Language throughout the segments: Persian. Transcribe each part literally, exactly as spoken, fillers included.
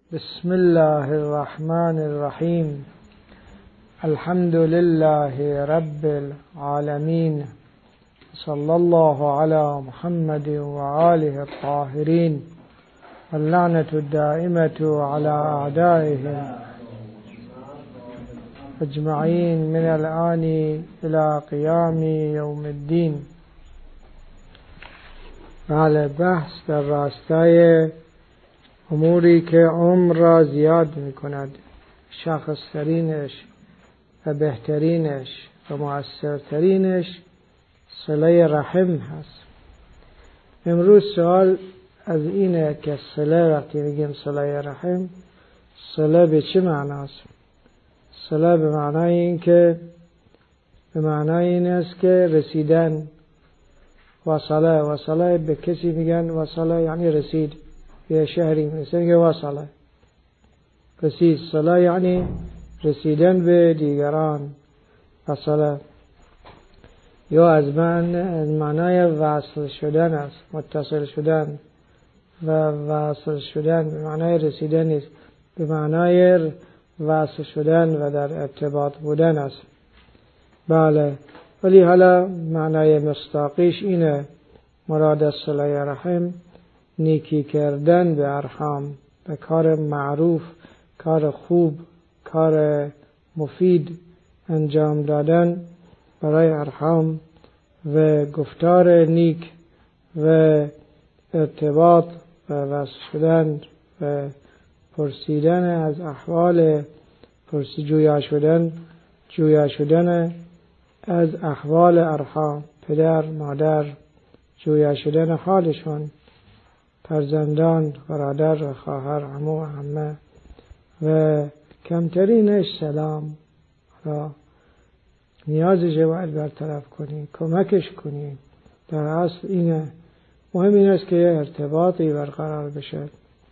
بسم الله الرحمن الرحيم. الحمد لله رب العالمين، صلى الله على محمد وآله الطاهرين، واللعنة الدائمة على أعدائهم أجمعين من الآن إلى قيام يوم الدين. بله، بحث در راستای اموری که عمر را زیاد می کند، شخصترینش و بهترینش و مؤثرترینش صله رحم هست. امروز سوال از اینه که صله، وقتی میگیم صله رحم، صله به چه معناست؟ صله به معنای این که به معنای این است که رسیدن. وصله وصله به کسی میگن وصله یعنی رسید. یه شهری مثل که وصله رسید. صله یعنی رسیدن به دیگران. وصله یا از من از معنای وصل شدن است، متصل شدن و وصل شدن به معنای رسیدن نیست، به معنای وصل شدن و در ارتباط بودن است. بله، ولی حالا معنای مصداقیش اینه، مراد از صله رحم نیکی کردن به ارحام، به کار معروف، کار خوب، کار مفید انجام دادن برای ارحام و گفتار نیک و ارتباط و وصل شدن و پرسیدن از احوال، پرسی جویا شدن جویا شدن از احوال ارحام، پدر، مادر، جویا شدن حالشون، فرزندان، برادر و خواهر، عمو، عمه و کمترینش سلام را نیازش باید برطرف کنی، کمکش کنی. در اصل اینه، مهم این است که یه ارتباطی برقرار بشه،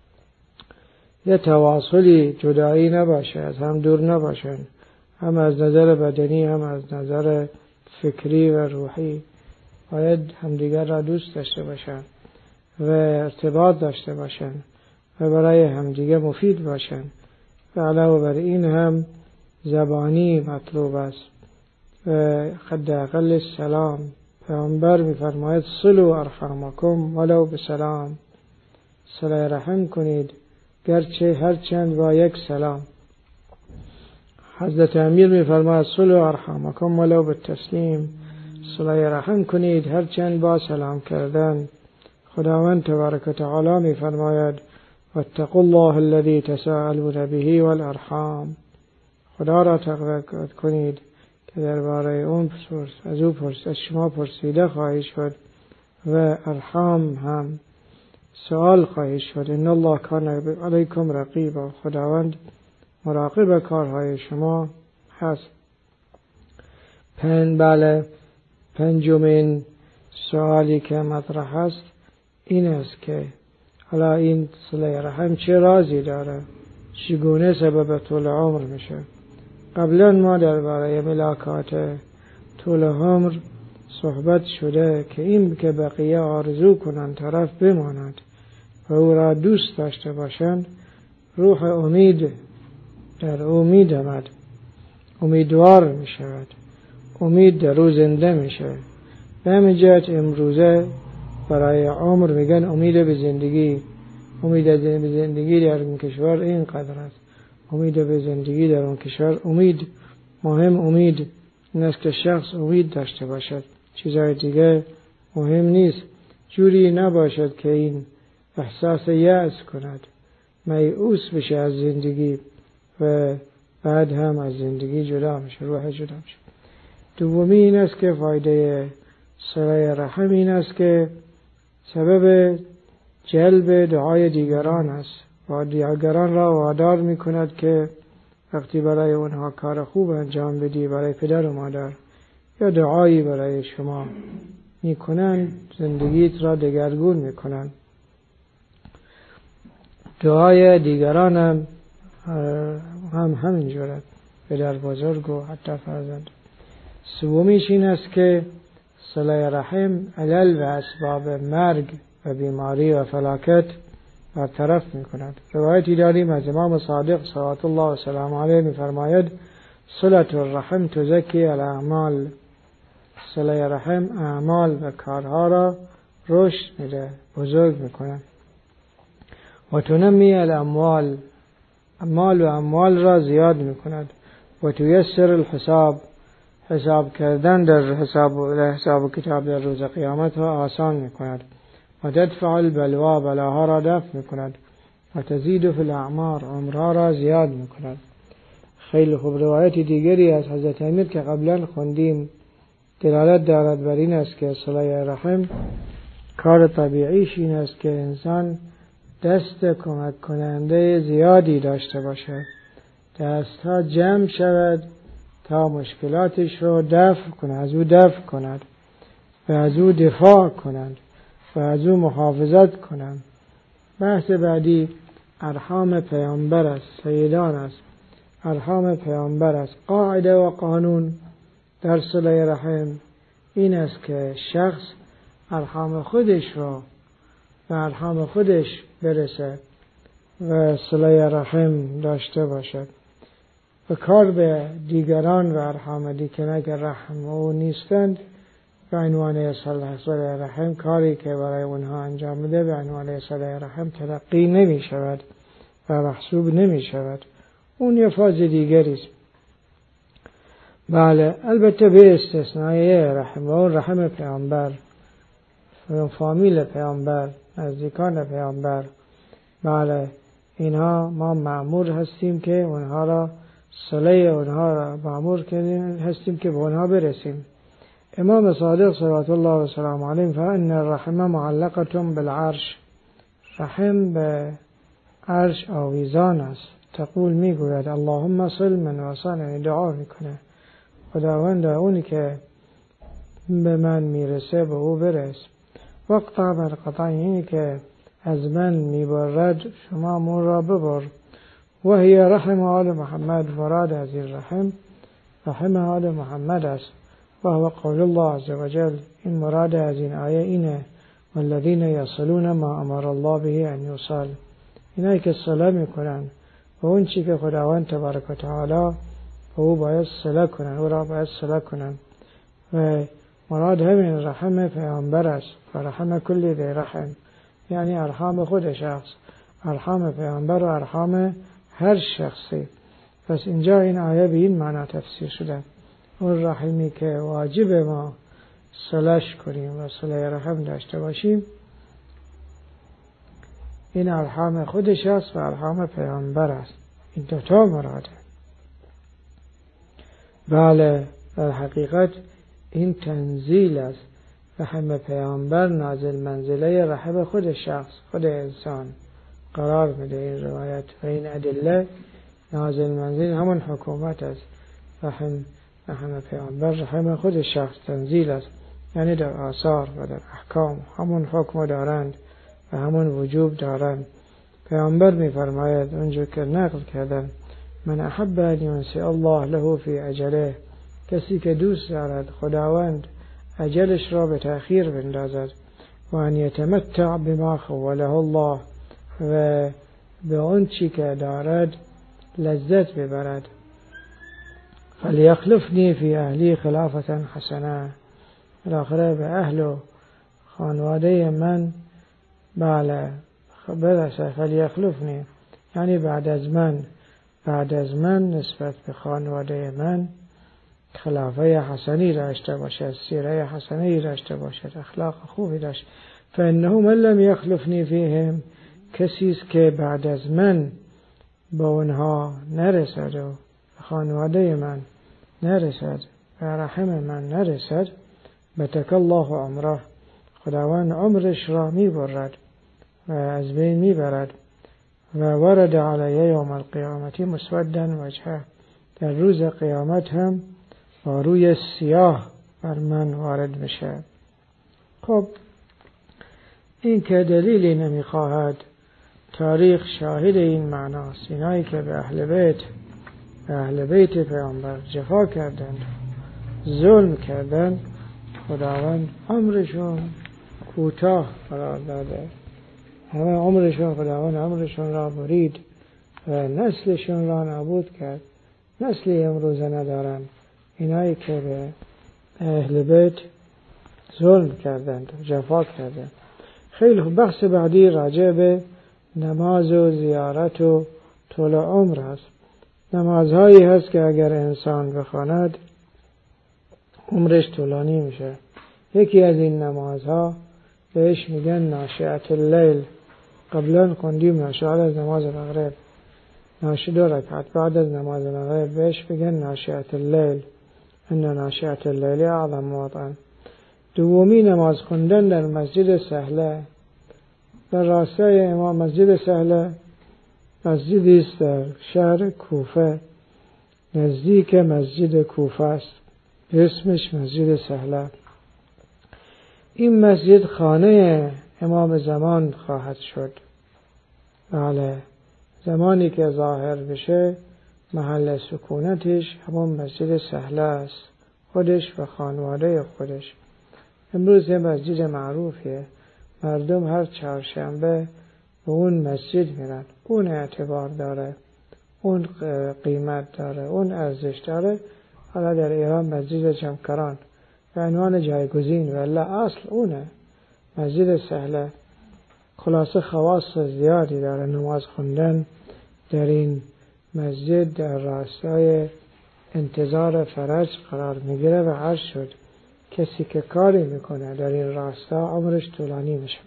یه تواصلی، جدایی نباشه، از هم دور نباشن، هم از نظر بدنی هم از نظر فکری و روحی. باید همدیگر را دوست داشته باشن و ارتباط داشته باشن و برای همدیگه مفید باشن و علاوه بر این هم زبانی مطلوب است و حداقل سلام. پیامبر می‌فرماید صلوا ارحامکم ولو بسلام، صله رحم کنید گرچه هرچند با یک سلام. حضرت امیر می‌فرماید صلوا ارحامکم ولو بالتسلیم، صله رحم کنید هرچند با سلام کردن. خداوند تبارک و تعالی می فرماید واتقوا الله الذی تساءلون به والارحام، خدا را تقوی کنید که درباره اون از او پرس از شما پرسیده خواهید شد و ارحام هم سوال خواهید شد. ان الله کان علیکم رقیبا، خداوند مراقب کارهای شما هست. پن بله پنجمین سوالی که مطرح است این است که حالا این صله رحم چه رازی داره، چگونه سبب طول عمر میشه. قبلا ما درباره ملاکات طول عمر صحبت شده که این که بقیه آرزو کنند طرف بماند و او را دوست داشته باشند، روح امید در امید آمد، امیدوار می شود، امید در او زنده می شود. به همین جهت امروزه برای عمر میگن امید به زندگی. امید به زندگی در این کشور اینقدر است، امید به زندگی در اون کشور. امید مهم، امید این است که شخص امید داشته باشد، چیزهای دیگه مهم نیست. جوری نباشد که این احساس یأس کند، میؤوس بشه از زندگی و بعد هم از زندگی جدا میشه، روح جدا میشه. دومی این است که فایده صله رحم این است که سبب جلب دعای دیگران است و دیگران را وادار می کند که وقتی برای اونها کار خوب انجام بدی، برای پدر و مادر یا دعایی برای شما می کنند، زندگیت را دگرگون می کنند. دعای دیگران هم هم همینجورد، پدر بزرگ و حتی فرزند. سومیش این است که صله رحم علل و اسباب مرگ و بیماری و فلاکت برطرف می کند. روایتی داریم از امام صادق صلوات الله و سلام علیه می فرماید صلة الرحم تزکی الاعمال، صله رحم اعمال و کارها را رشد میده، بزرگ میکنه. و تنمی الاموال، مال و اموال را زیاد میکند. و تیسر الحساب، حساب کردن در حساب و حساب و کتاب در روز قیامت را آسان میکند. و تدفع البلوا، بلاها را دفع میکند. و تزید فی الاعمار، عمرها را زیاد میکند. خیلی خوب. روایت دیگری از حضرت امیر که قبلا خوندیم دلالت دارد بر این است که صله رحم کار طبیعیش این است که انسان دست کمک کننده زیادی داشته باشد، دستها جمع شود تا مشکلاتش رو دفع کند، از او دفع کند و از او دفاع کند و از او محافظت کند. بحث بعدی ارحام پیامبر است، سیدان است. ارحام پیامبر است. قاعده و قانون در صله رحم این است که شخص ارحام خودش را و ارحام خودش برسه و صله رحم داشته باشد و کار به دیگران و ارحام دیگران که رحم او نیستند به عنوان صله رحم، کاری که برای اونها انجام میده به عنوان صله رحم تلقی نمی شود و محسوب نمی شود. اون یه فاز دیگری است. بله، البته به استثنای رحم و اون رحم پیامبر، فامیل پیامبر، نزدیکان پیامبر، بله اینها ما مأمور هستیم که اونها را صله اونها را مأمور هستیم که به اونها برسیم. امام صادق صلوات الله و سلام علیه فان الرحم معلقه بالعرش، رحم به عرش آویزان است. تقول میگوید اللهم صل من وصل، یعنی دعا میکنه خداوند اونی که به من میرسه به او برس. وقت بر قطع، اینی که از من میبرد شما مون را ببر. و هی رحم آل محمد، مراد از این رحم رحم آل محمد است. و هو قول الله عز وجل، این مراد از این آیه اینه والذین یصلون ما امر الله به ان یوصل، اینایی که صله میکنن و اون چی که خداوند تبارک و تعالی و او باید صله کنن، او را باید صله کنن. و مراد همین رحم پیامبر است و رحم کلی ذی رحم، یعنی ارحام خود شخص، ارحام پیامبر و ارحام هر شخصی. پس اینجا این آیه به این معنا تفسیر شده، اون رحمی که واجب ما صلهش کنیم و صله رحم داشته باشیم این ارحام خودش است و ارحام پیامبر است. این دوتا مراده. بله، در حقیقت این تنزیل است. رحم پیامبر نازل منزله رحم خود شخص، خود انسان قرار میده این روایت و این ادله. نازل منزل همون حکومت است. رحم رحم پیامبر رحم خود شخص تنزیل است، یعنی در آثار و در احکام همون حکم دارند و همون وجوب دارند. پیامبر میفرماید اونجا که نقل کردن من احب ان ینسی الله له فی اجله، کسی که دوست دارد خداوند اجلش را به تأخیر بندازد و ان یتمتع بما خوله الله، و به اون چی که دارد لذت ببرد. فلیخلفنی فی اهلی خلافتا حسنه، بالاخره به اهل و خانواده من بله برسه. فلیخلفنی یعنی بعد از من، بعد از من نسبت به خانواده من خلافه حسنی داشته باشد، سیره حسنی داشته باشد، اخلاق خوبی داشت. فانه من لم یخلفنی فیهم، کسی است که بعد از من به اونها نرسد و خانواده من نرسد و رحم من نرسد، بتک الله عمره، خداوند عمرش را میبرد و از بین میبرد. و ورد علیه یوم القیامتی مسودا وجهه، در روز قیامت هم با روی سیاه بر من وارد میشه. خب این که دلیلی نمیخواهد، تاریخ شاهد این معناست. اینایی که به اهل بیت به اهل بیت پیامبر جفا کردند، ظلم کردند، خداوند عمرشون کوتاه قرار داده همه عمرشون خداوند عمرشون را برید و نسلشون را نابود کرد. نسلی امروزه ندارن، اینایی که به اهل بیت ظلم کردند و جفا کردند. خیلی خوب. بحث بعدی راجع به نماز و زیارت و طول عمر هست. نمازهایی هست که اگر انسان بخواند عمرش طولانی میشه. یکی از این نمازها بهش میگن ناشئة اللیل. قبلا خوندیم ناشئة از نماز مغرب، ناشئة دو رکعت بعد از نماز مغرب بهش بگن ناشئة اللیل، ان ناشئة اللیل اعظم وطئا. دومی نماز خوندن در مسجد سهله. در راستای امام مسجد سهله مسجدی است در شهر کوفه، نزدیک مسجد کوفه است، اسمش مسجد سهله. این مسجد خانه امام زمان خواهد شد. بله، زمانی که ظاهر بشه محل سکونتش همون مسجد سهله است، خودش و خانواده خودش. امروز یه مسجد معروفیه، مردم هر چهارشنبه به اون مسجد میرن. اون اعتبار داره، اون قیمت داره، اون ارزش داره. حالا در ایران مسجد جمکران به عنوان جایگزین، ولی اصل اونه مسجد سهله. خلاصه خواص زیادی داره نماز خوندن در این مسجد. در راستای انتظار فرج قرار میگیره و عرض شد کسی که کاری میکنه در این راستا عمرش طولانی میشه.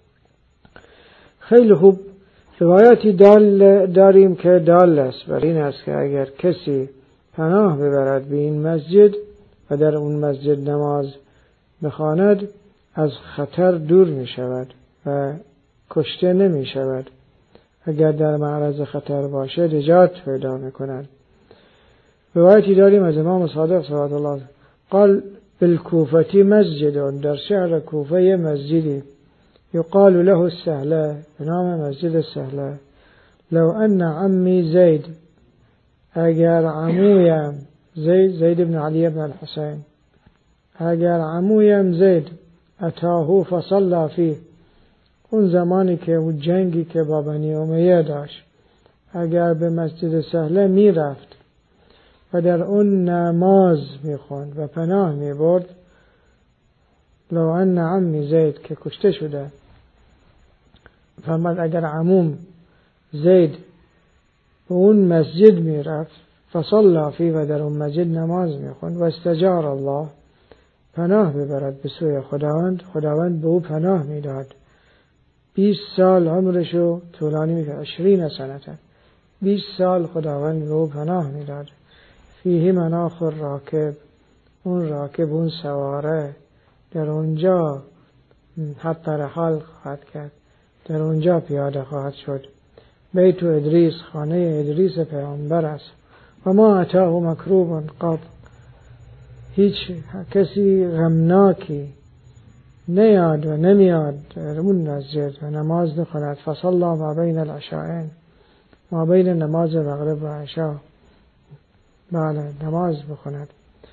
خیلی خوب. روایتی دال داریم که دال است بر این است که اگر کسی پناه ببرد به این مسجد و در اون مسجد نماز بخواند از خطر دور می شود و کشته نمی شود. اگر در معرض خطر باشه نجات پیدا می کند. روایتی داریم از امام صادق صلی الله علیه و قال بالکوفه مسجد، در شهر کوفه یه مسجدی یقال له السهله، به نام مسجد سهله. لو ان عمی زید، اگر عمویم زید زید ابن علی ابن الحسین، اگر عمویم زید اتاهو فصلا فیه، اون زمانی که اون جنگی که با بنی امیه داشت، اگر به مسجد سهله می رفت و در اون نماز می خوند و پناه می برد، لو ان عمی زید که کشته شده، فرمود اگر عموم زید به اون مسجد می رفت فصلا فی و در اون مسجد نماز می خوند و استجار الله، پناه ببرد به سوی خداوند، خداوند به او پناه می داد. بیست سال عمرشو طولانی می کرد، عشرین سنتا، بیست سال خداوند به او پناه می داد. فیه مناخ الراکب، اون راکب اون سواره در اونجا حتی رحال خواهد کرد، در اونجا پیاده خواهد شد. بیت ادریس، خانه ادریس پیامبر است. و ما اتاه مکروب قط، هیچ کسی غمناکی نیاد و نمیاد در اون مسجد و نماز نخواند. فصلا ما بین العشاءین، ما بین نماز مغرب و عشاء، بله نماز بخواند.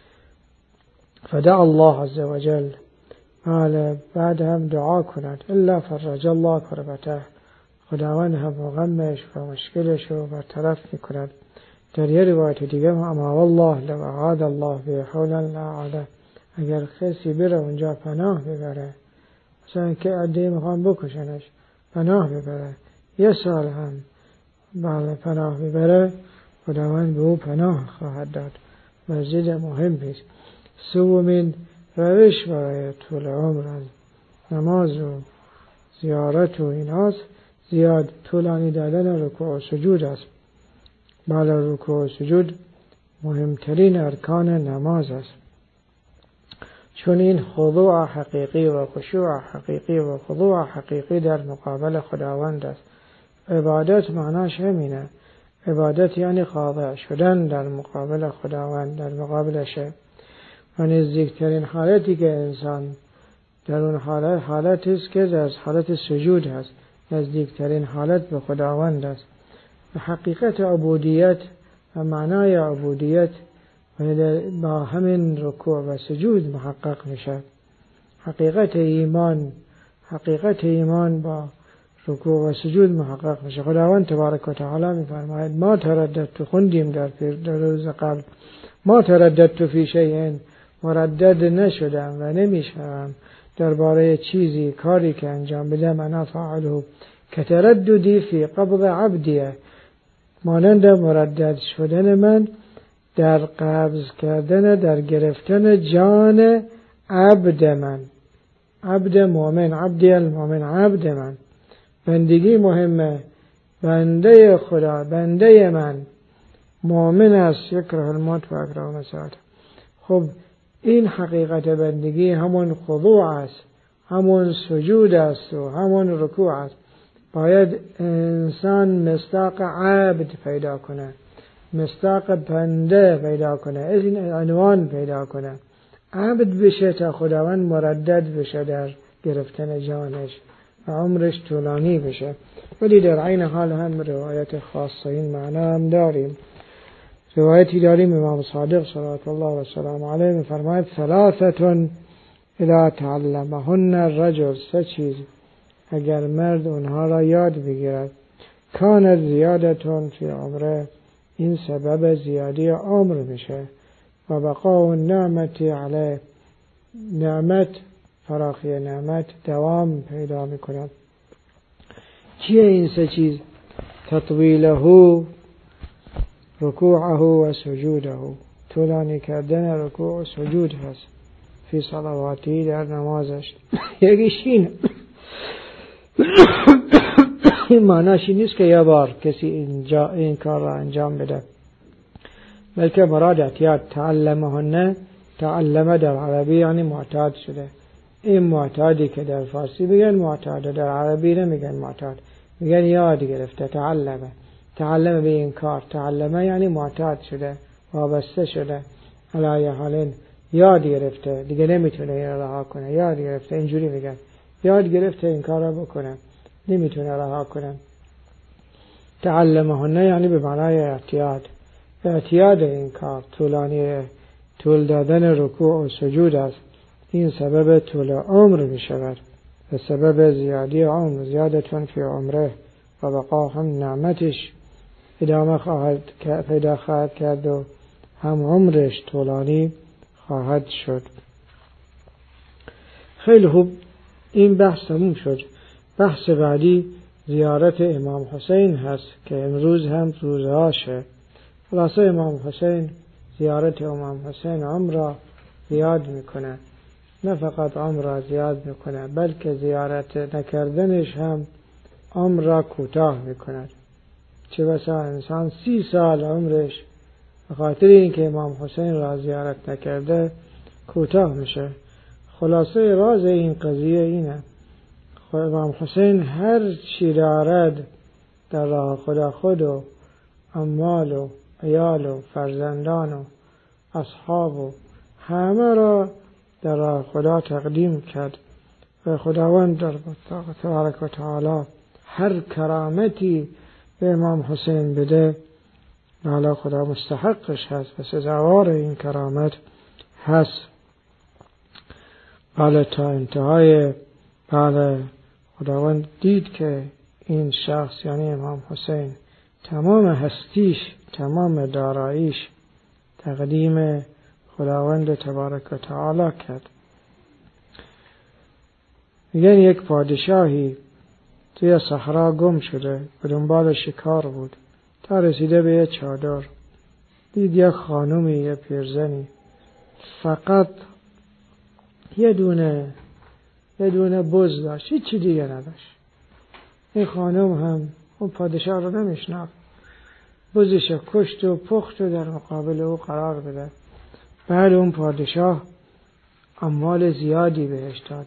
فدع الله عز وجل، بله بعد هم دعا کند. الا فرج الله کربته، خداوند هم غمش و مشکلش رو برطرف میکند. در یه روایت دیگه اما والله لو اعاد الله به حولا لاعاده، اگر کسی بره اونجا پناه ببره، مثلا که عده میخوان بکشنش، پناه ببره یه سال هم بله پناه ببره، خداوند به او پناه خواهد داد. مسجد مهم است. سومین روش برای طول عمر از نماز و زیارت و ایناست زیاد طولانی دادن رکوع و سجود است. بله رکوع و سجود مهمترین ارکان نماز است، چون این خضوع حقیقی و خشوع حقیقی و خضوع حقیقی در مقابل خداوند است. عبادت معناش همینه، عبادت یعنی خاضع شدن در مقابل خداوند، در مقابلشه. و نزدیکترین حالتی که انسان در اون حالت حالت است که از حالت سجود هست، نزدیکترین حالت به خداوند است. و حقیقت عبودیت و معنای عبودیت با همین رکوع و سجود محقق میشه. حقیقت ایمان، حقیقت ایمان با رکوع و سجود محقق میشه. خداوند تبارک و تعالی میفرماید ما ترددت، خوندیم در در روز قبل، ما ترددت فی شیء، مردد نشدم و نمیشم درباره چیزی، کاری که انجام بدم، انا فاعله که ترددی فی قبض عبدیه، مانند مردد شدن من در قبض کردن، در گرفتن جان عبد من، عبد مؤمن، عبدی المؤمن، عبد من. بندگی مهمه، بنده خدا، بنده من مؤمن است، یکره الموت و اکره مساعد. خب این حقیقت بندگی همون خضوع است، همون سجود است و همون رکوع است. باید انسان مصداق عبد پیدا کنه، مصداق بنده پیدا کنه، از این عنوان پیدا کنه، عبد بشه تا خداوند مردد بشه در گرفتن جانش و عمرش طولانی بشه. ولی در عین حال هم روایت خاصه این معنا هم داریم. روایتی داریم امام صادق صلوات الله و سلام علیه می‌فرماید ثلاثه اذا تعلمهن الرجل، سه چیز اگر مرد اونها را یاد بگیرد، کان زیادتون فی عمره، این سبب زیادی عمر میشه، و بقاء نعمتی علیه، نعمت، فراخی نعمت دوام پیدا میکند. چیه این سه چیز؟ تطویله، رکوعه و سجوده، طولانی کردن رکوع و سجود هست، فی صلواتی، در نمازش. یکیش این این معناش نیست که یه بار کسی اینجا این کار را انجام بده، بلکه مراد اعتیاد. تعلمهن، تعلمه در عربی یعنی معتاد شده. این معتادی که در فارسی میگن معتاد، در عربی نمیگن معتاد، میگن یاد گرفته. تعلمه، تعلمه به این کار، تعلمه یعنی معتاد شده، وابسته شده، علی حالین یاد گرفته، دیگه نمیتونه این رها کنه، یاد گرفته، اینجوری میگن یاد گرفته این کار را بکنه، نمیتونه رها کنه. تعلمهن یعنی به معنای اعتیاد، اعتیاد این کار، طولانی طول دادن رکوع و سجود است. این سبب طول عمر می شود و سبب زیادی عمر، زیادتون فی عمره، و بقا هم نعمتش ادامه خواهد پیدا خواهد کرد و هم عمرش طولانی خواهد شد. خیلی خوب، این بحث تموم شد. بحث بعدی زیارت امام حسین هست که امروز هم روزهاشه. خلاصه امام حسین، زیارت امام حسین عمر را زیاد میکنه، نه فقط عمر را زیاد میکنه بلکه زیارت نکردنش هم عمر را کوتاه میکند. چه بسا انسان سی سال عمرش به خاطر اینکه امام حسین را زیارت نکرده کوتاه میشه. خلاصه راز این قضیه اینه، امام حسین هر چی دارد در راه خدا، خود و اموال و عیال و فرزندان و اصحاب و همه را در راه خدا تقدیم کرد و خداوند در تبارک و تعالی هر کرامتی به امام حسین بده، حالا خدا مستحقش هست و سزاوار این کرامت هست. بله تا انتهای بله خداوند دید که این شخص یعنی امام حسین تمام هستیش، تمام داراییش تقدیم خداوند تبارک و تعالی کرد. میگن یک پادشاهی توی صحرا گم شده، به دنبال شکار بود، تا رسیده به یه چادر، دید یک خانومی، یه پیرزنی، فقط یه دونه یه دونه بز داشت، هیچی دیگه نداشت. این خانم هم اون پادشاه رو نمیشناخت، بزش کشت و پخت و در مقابل او قرار بده. بعد اون پادشاه اموال زیادی بهش داد.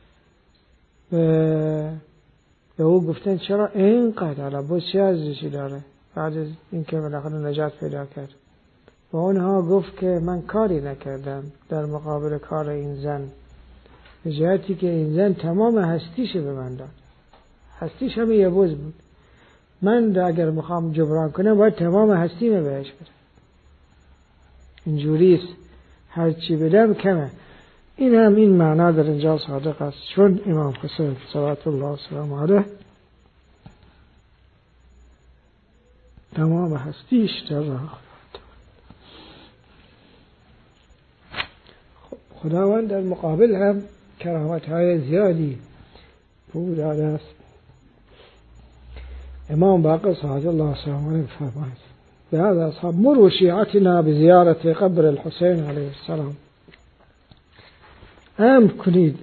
به, به او گفتن چرا اینقدر، حالا بز چه ارزشی داره؟ بعد از اینکه بالاخره نجات پیدا کرد و اونها گفت که من کاری نکردم در مقابل کار این زن، به جهتی که این زن تمام هستیش به من داد، هستیش همه یه بز بود، من اگر میخوام جبران کنم باید تمام هستیم بهش بدم. اینجوریست، هر چی بدم کمه. این هم این معنا در اینجا صادق است، چون امام حسین صلوات الله و سلام علیه تمام هستیش در راه خداوند در مقابل هم کرامت‌های زیادی او داده است. امام باقر صلی الله علیه و فرماید بعد اصحاب مروا شیعتنا بزیارت قبر الحسین علیه السلام، امر کنید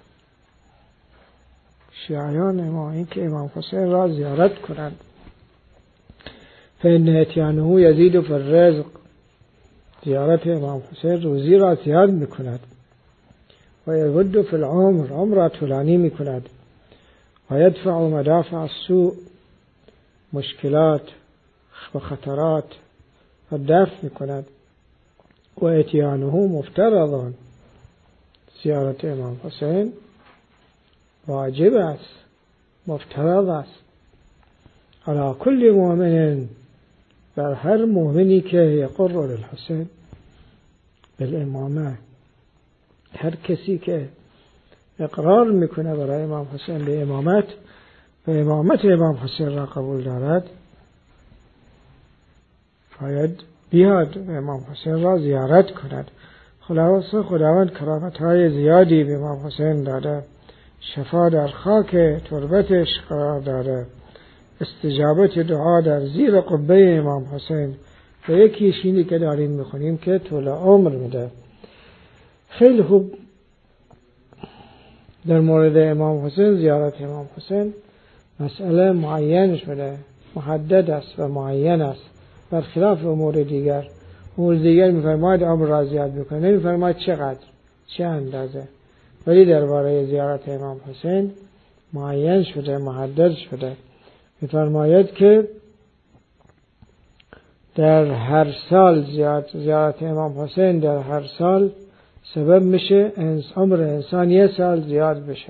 شیعیان ما این که امام حسین را زیارت کنند، فإن اتیانه یزید فی الرزق، زیارت امام حسین روزی را زیاد میکند، و یود فی العمر، عمر را طولانی میکند، و یدفع مدافع السوء، مشکلات و خطرات و دفع میکند، و اتیانه مفترضان، زیارت امام حسین واجب است، مفترض است، علی کل مؤمن، بر هر مؤمنی که یقر للحسین بالامامه، هر کسی که اقرار میکنه برای امام حسین به امامت و امامت امام حسین را قبول دارد، باید بیاد امام حسین را زیارت کند. خلاصه خداوند کرامت‌های زیادی به امام حسین داده، شفا در خاک تربتش قرار داده، استجابت دعا در زیر قبه امام حسین، و یکیش اینی که داریم میخونیم که طول عمر میده. خیلی خوب در مورد امام حسین، زیارت امام حسین مسئله معین شده، محدد است و معین است، برخلاف امور دیگر. امور دیگر میفرماید عمر را زیاد بکنه، نمیفرماید چقدر، چه اندازه، ولی درباره زیارت امام حسین معین شده، محدد شده. میفرماید که در هر سال زیارت امام حسین در هر سال سبب میشه عمر انسان یه سال زیاد بشه.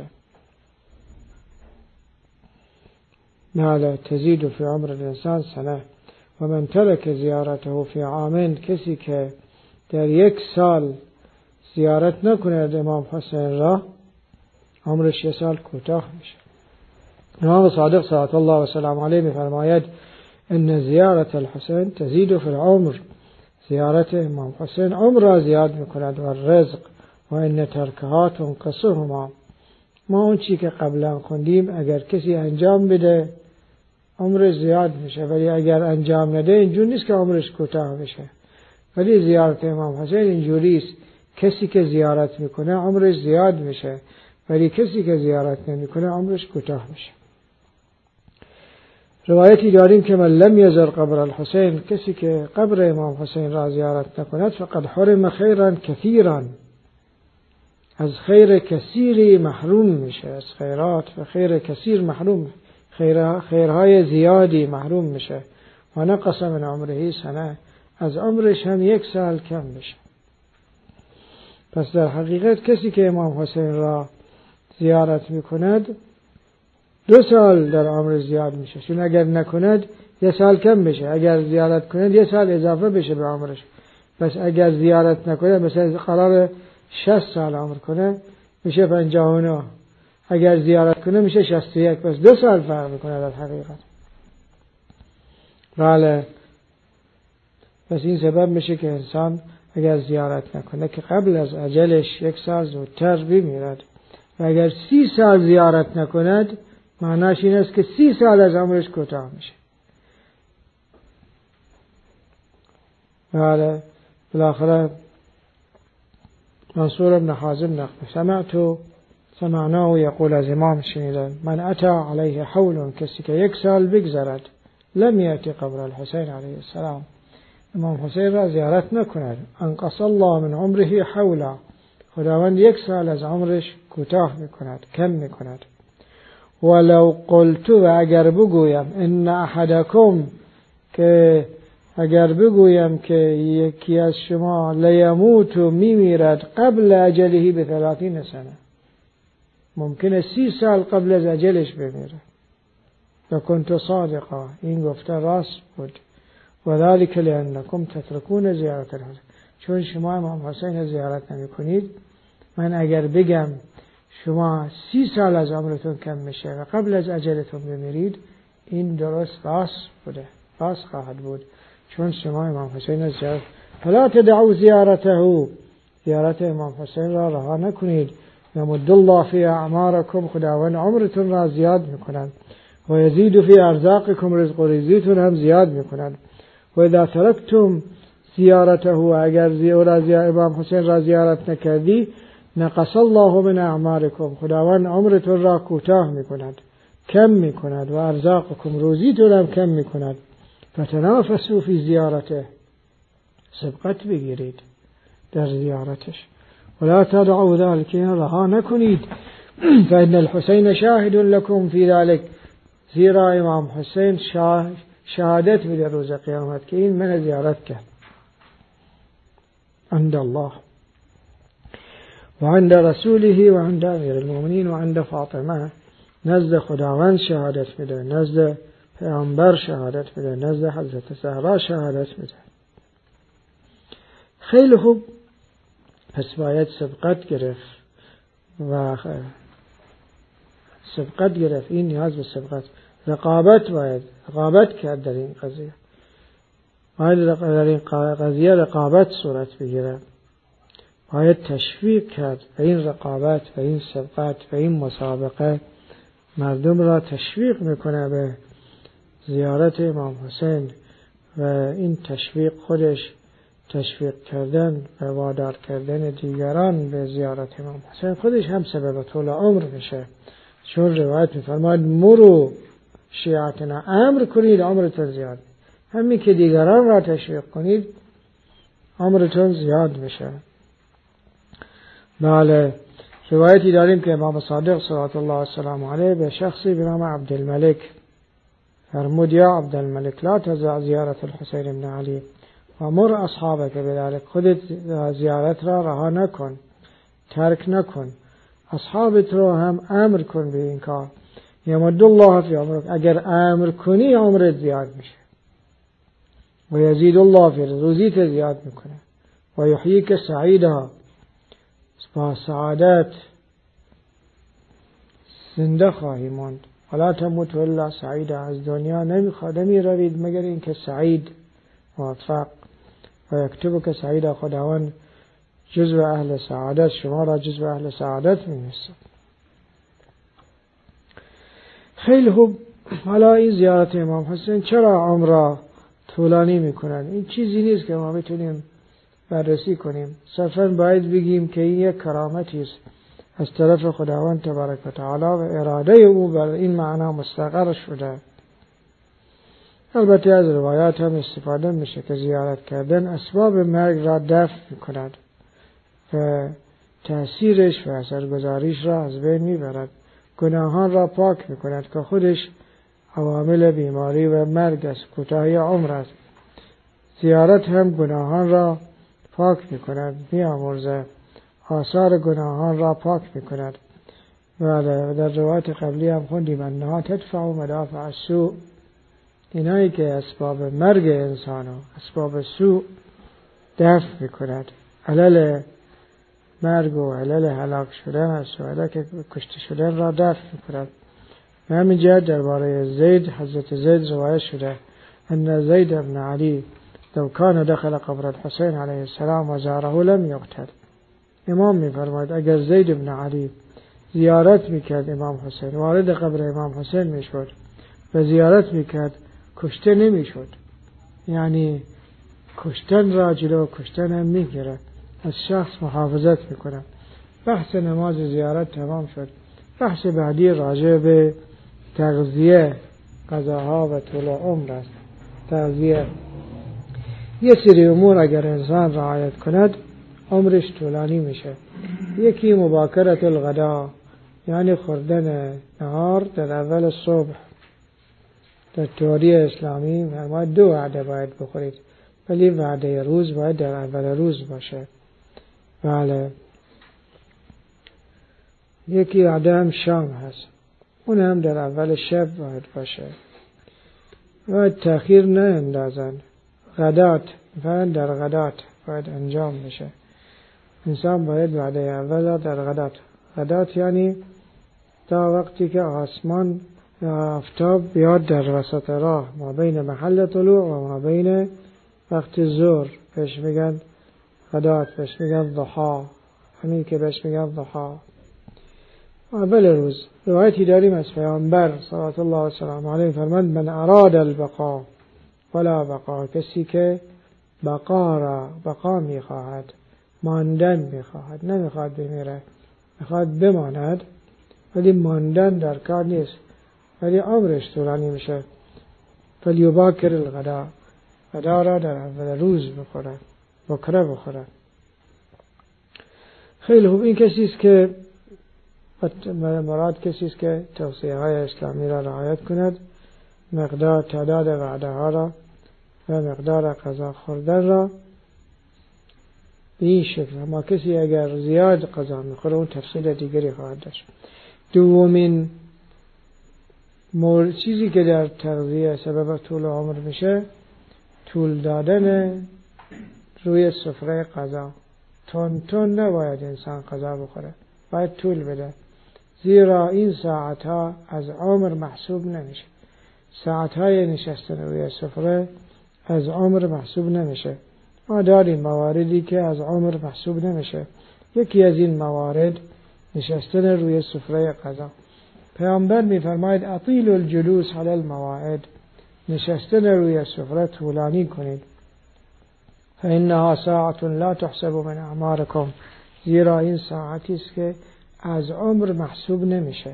ناله تزید فی عمر الانسان سنه، و من ترک زیارته فی عامین، کسی که در یک سال زیارت نکنه امام حسین را، عمرش یه سال کوتاه میشه. امام صادق صلی الله و سلام علیه میفرماید ان زیارت الحسین تزید فی العمر، زیارت امام حسین عمر را زیاد میکند، و رزق، و ان ترکها تنقصهما. ما اون چی که قبلا خوندیم اگر کسی انجام بده عمرش زیاد میشه، ولی اگر انجام نده اینجور نیست که عمرش کوتاه میشه. ولی زیارت امام حسین اینجوری است، کسی که زیارت میکنه عمرش زیاد میشه، ولی کسی که زیارت نمیکنه عمرش کوتاه میشه. روایتی داریم که من لم یزر قبر الحسین، کسی که قبر امام حسین را زیارت نکند فقد حرم خیرا کثیرا، از خیر کثیری محروم میشه، از خیرات و خیر کثیر محروم، خیر خیرهای زیادی محروم میشه. و نقص من عمره سنه، از عمرش هم یک سال کم میشه. پس در حقیقت کسی که امام حسین را زیارت میکند دو سال در عمر زیاد میشه، چون اگر نکند یه سال کم بشه، اگر زیارت کند یه سال اضافه بشه به عمرش. پس اگر زیارت نکنه، مثلا قرار شصت سال عمر کنه میشه پنجاه و نه، اگر زیارت کنه میشه شصت و یک، پس دو سال فرق میکنه در حقیقت. بله، پس این سبب میشه که انسان اگر زیارت نکنه که قبل از اجلش یک سال زودتر بمیرد، و اگر سی سال زیارت نکند معناش این است که سی سال از عمرش کوتاه میشه. بله، بالاخره منصور ابن حازم نقل سمعت سمعناه یقول، از امام شنیدن من اتا علیه حول، کسی که یک سال بگذرد لم یأتی قبر الحسین علیه السلام، امام حسین را زیارت نکند، انقص الله من عمره حولا، خداوند یک سال از عمرش کوتاه میکند، کم میکند. ولو قلت، و اگر بگویم ان احدکم، که اگر بگویم که یکی از شما لیموت و میمیرد قبل اجله به ثلاثین سنه، ممکنه سی سال قبل از اجلش بمیره، و کنت صادقا، این گفته راست بود، و ذلك لانکم تترکون زیارت الحسین، چون شما امام حسین زیارت نمی کنید. من اگر بگم شما سی سال از عمرتون کم میشه و قبل از اجلتون بمیرید، این درست راست بوده، باز خواهد بود، چون شما امام حسین زیارت فلا تدعوا زیارته، زیارت امام حسین را رها نکنید. یمد الله فی اعمارکم، خداوند عمرتون را زیاد میکند. و یزید فی ارزاقکم، رزق و رزقتون هم زیاد میکند. و اذا ترکتم زیارته، اگر زیارت امام حسین را زیارت نکردی، نقص الله من اعمارکم، خداوند عمرتون را کوتاه میکند، کم میکند. و ارزاقکم، روزیتون هم کم میکند. فتنافسوا فی زیارته، سبقت بگیرید در زیارتش. ولا تدعوا ذلك، رها نکنید. فإن الحسین شاهد لكم فی ذلك، زیرا امام حسین شهادت میده روز قیامت که این من زیارت کرد عند الله و عند رسوله و عند امیر المؤمنین و عند فاطمه. نزد خداوند شهادت میده، نزد پیامبر شهادت میده، نزد حضرت زهرا شهادت میده. خیلی خوب، پس باید سبقت گرفت و سبقت گرفت. این نیاز به سبقت، رقابت باید رقابت کرد در این قضیه، باید در این قضیه رقابت صورت بگیره، باید تشویق کرد و این رقابت و این سبقت و این مسابقه مردم را تشویق میکنه به زیارت امام حسین و این تشویق خودش تشویق کردن و وادار کردن دیگران به زیارت امام حسین خودش هم سبب طول عمر میشه. چون روایت میفرماید مرو شیعتنا، امر کنید عمرتون زیاد، همین که دیگران را تشویق کنید عمرتون زیاد میشه. بله، روایتی داریم که امام صادق صلوات الله السلام علیه به شخصی به نام عبدالملک فرمود: یا عبدالملک لا تزع زیارت الحسین بن علی و مر اصحابک بذلک، خودت زیارت را رها نکن، ترک نکن، اصحابت رو هم امر کن به این کار. یمد الله فی عمرک، اگر امر کنی عمرت زیاد میشه. و یزید الله فی روزیت زیاد میکنه. و یحییک سعیدا، با سعادت زنده خواهی ماند. ولا تموت الا سعیدا، از دنیا نمیخواد نمی روید مگر اینکه سعید موفق. و یکتبک سعیدا، خداوند جزو اهل سعادت شما را جزو اهل سعادت می‌نویسد. خیلی خوب، حالا این زیارت امام حسین چرا عمر را طولانی میکنن؟ این چیزی نیست که ما بتونیم بررسی کنیم. صرفاً باید بگیم که این یک کرامتی است از طرف خداوند تبارک و تعالی و اراده او بر این معنا مستقر شده. البته از روایات هم استفاده میشه که زیارت کردن اسباب مرگ را دفع میکند و تأثیرش و اثرگذاریش را از بین میبرد، گناهان را پاک میکند که خودش عوامل بیماری و مرگ است، کوتاهی عمر است. زیارت هم گناهان را پاک میکند، میامرزد، آثار گناهان را پاک میکند. و در روایت قبلی هم خوندیم انها تدفع مدافع السوء، اینایی که اسباب مرگ انسانو اسباب سوء دفع میکند، علل مرگ و علل هلاک شدن است و علل کشته شدن را دفع میکند. و همین جهت درباره زید، حضرت زید روایت شده ان زید بن علی لو کان دخل قبر الحسین علیه السلام و زاره لم یقتل. امام میفرماید اگر زید بن علی زیارت میکرد امام حسین، وارد قبر امام حسین میشد و زیارت میکرد، کشته نمیشد. یعنی کشتن را جلو کشتن هم میگیره، از شخص محافظت میکنه. بحث نماز زیارت تمام شد. بحث بعدی راجع به تغذیه، غذاها و طول عمر است. تغذیه یه سری امور اگر انسان رعایت کند عمرش طولانی میشه. یکی مباکرت الغدا، یعنی خوردن نهار در اول صبح. در تئوری اسلامی فرماید دو وعده باید بخورید، ولی وعده روز باید در اول روز باشه. بله، یکی وعده هم شام هست، اون هم در اول شب باید باشه. باید تأخیر نه اندازن. غدات باید در غدات باید انجام بشه. انسان باید وعده اول در غدات. غدات یعنی تا وقتی که آسمان آفتاب بیاد در وسط راه، ما بین محل طلوع و ما بین وقت ظهر بهش میگن غدات، بهش میگن ضحا، همین که بهش میگن ضحا. اول روز روایتی داریم از پیامبر صلوات الله و سلام علیه فرمود من اراد البقاء ولا بقا، کسی که بقا را بقا میخواهد، ماندن میخواهد، نمیخواد بمیره، میخواد بماند ولی ماندن در کار نیست، ولی عمرش طولانی میشه. فلیباکر الغدا، غدا را در اول روز بخوره، بکره بخوره. خیلی خوب. این کسی است که مراد کسی است که توصیه های اسلامی را رعایت کند، مقدار تعداد وعده ها را و مقدار غذا خوردن را به این شکل. اما کسی اگر زیاد غذا میخوره اون تفصیل دیگری خواهد داشت. دومین مورد چیزی که در تغذیه سبب طول عمر میشه، طول دادن روی سفره غذا. تون تون نباید انسان غذا بخوره، باید طول بده، زیرا این ساعت ها از عمر محسوب نمیشه. ساعت های نشستن روی سفره از عمر محسوب نمیشه. ما داریم مواردی که از عمر محسوب نمیشه. یکی از این موارد نشستن روی سفره غذا. پیامبر میفرماید اطیلوا الجلوس علی المواعد، نشستن روی سفره طولانی کنید. فانها ساعت لا تحسب من اعمارکم، زیرا این ساعتی است که از عمر محسوب نمیشه.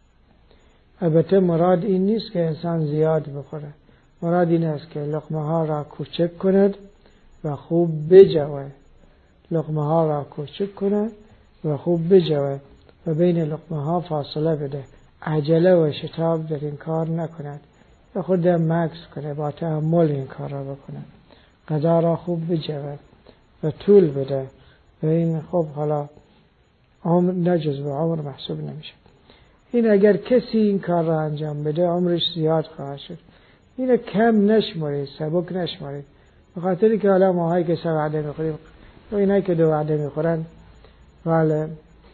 البته مراد این نیست که انسان زیاد بخوره، مراد این است که لقمه ها را کوچک کند و خوب بجوه. لقمه ها را کوچک کند و خوب بجوه و بین لقمه ها فاصله بده. عجله و شتاب در این کار نکند، و خود مکس کنه، با تأمل این کار را بکنه. غذا را خوب بجوه و طول بده و این خوب حالا عمر نجز به عمر محسوب نمیشه. این اگر کسی این کار را انجام بده عمرش زیاد خواهد شد. این کم نشمارید، سبک نشمارید. به خاطری که حالا ماهایی که سه وعده میخوریم و اینایی که دو وعده میخورن، ولی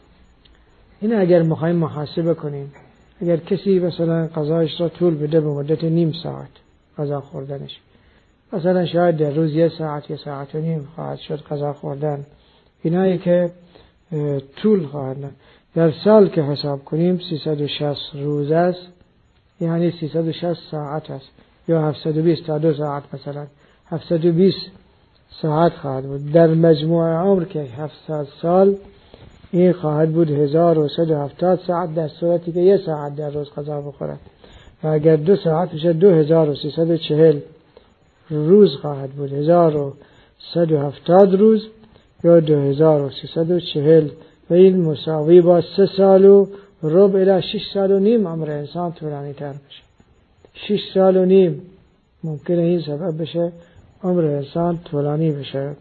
این اگر میخوایم محاسبه کنیم، اگر کسی مثلا غذایش را طول بده به مدت نیم ساعت غذا خوردنش، مثلا شاید در روز یه ساعت یه ساعت و نیم خواهد شد غذا خوردن، اینایی که طول خواهد. در سال که حساب کنیم سیصد و شصت روز است، یعنی سیصد و شصت ساعت است، یا هفتصد و بیست تا دو ساعت، مثلا هفتصد و بیست ساعت خواهد بود. در مجموع عمر که هفتصد سال این خواهد بود هزار و صد و هفتاد ساعت، در صورتی که یک ساعت در روز غذا بخوره. و اگر دو ساعت بشه دو هزار و سیصد و چهل روز خواهد بود، هزار و صد و هفتاد روز یا دو هزار و سیصد و چهل، و این مساوی با سه سال و ربع الی شش سال و نیم عمر انسان طولانی تر بشه. شش سال و نیم ممکنه این سبب بشه عمر انسان طولانی بشه.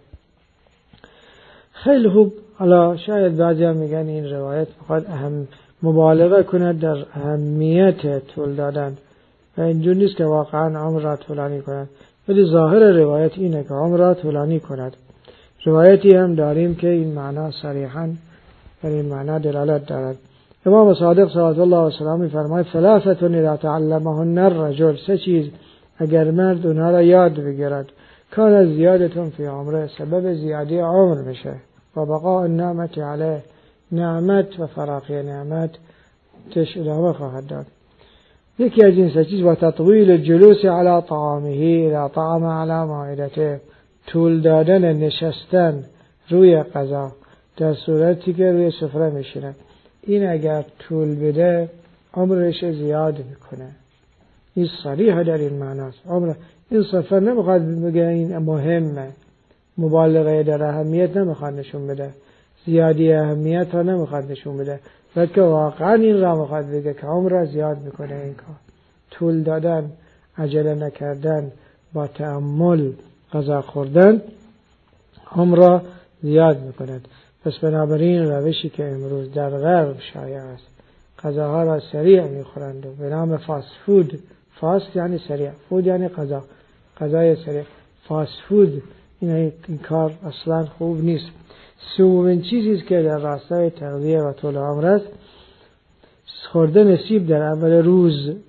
خیلی خوب. حالا شاید بعضی هم میگن این روایت بخواد اهم مبالغه کند در اهمیت طول دادن و اینجور نیست که واقعا عمر را طولانی کند، ولی ظاهر روایت اینه که عمر را طولانی کند. روایتی هم داریم که این معنا صریحاً در این معنا دلالت دارد. امام صادق صلی الله علیه و سلم می‌فرماید ثلاثه اذا تعلمهن الرجل، سه چیز اگر مرد اونها را یاد بگیرد کان زیادتون فی عمره، سبب زیادی عمر میشه و بقاء النعمت علیه، نعمت و فراخی نعمت تش ادامه خواهد داد. یکی از این سه چیز و تطویل الجلوس علی طعامه اذا طعم علی مائدته، طول دادن نشستن روی غذا در صورتی که روی سفره میشینه. این اگر طول بده عمرش زیاد میکنه. این صریح در این معناست. عمر این سفر نمیخواد بگه این مهمه، مبالغه در اهمیت نمیخواد نشون بده، زیادی اهمیت ها نمیخواد نشون بده، بلکه واقعا این را میخواد بگه که عمر را زیاد میکنه. این کار طول دادن، عجله نکردن، با تأمل غذا خوردن عمر را زیاد میکند. پس بنابراین روشی که امروز در غرب شایع است، غذاها را سریع میخورند و به نام فاست فود، فاست یعنی سریع، فود یعنی غذا، غذای سریع، فاست فود، این, این کار اصلا خوب نیست. سومین چیزی است که در راستای تغذیه و طول عمر است، خوردن سیب در اول روز